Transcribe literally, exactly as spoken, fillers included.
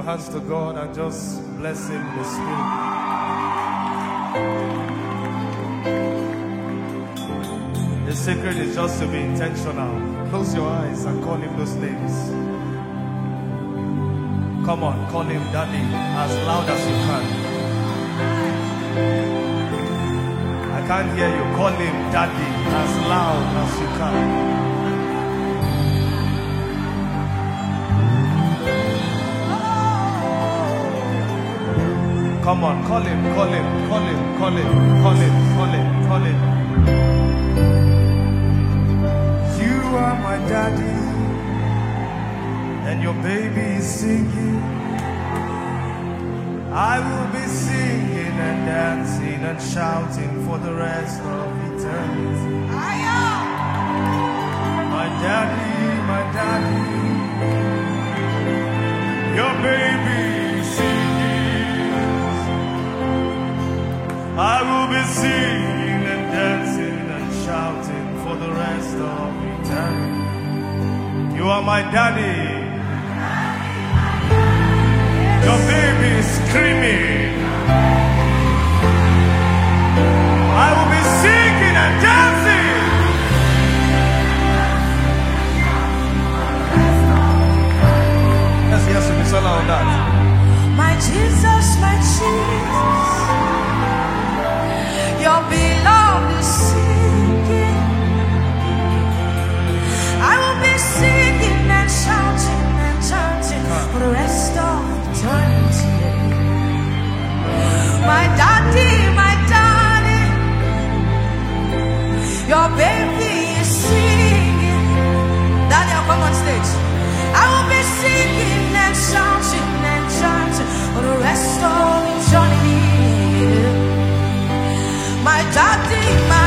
your hands to God and just bless Him in the Spirit. The secret is just to be intentional. Close your eyes and call Him those names. Come on, call Him Daddy as loud as you can. I can't hear you. Call Him Daddy as loud as you can. Come on, call Him, call Him, call Him, call Him, call Him, call Him, call Him. You are my daddy, and your baby is singing. I will be singing and dancing and shouting for the rest of eternity. My daddy, my daddy, your baby is singing. I will be singing and dancing and shouting for the rest of eternity. You are my daddy. Your baby is screaming. I will be singing and dancing. Yes, yes, we sing on that. My Jesus, my Jesus, your beloved is singing. I will be singing and shouting and chanting for the rest of eternity. My daddy, my daddy, your baby is singing. Daddy, I'll come on stage. I will be singing and shouting and chanting for the rest of eternity. My daddy, my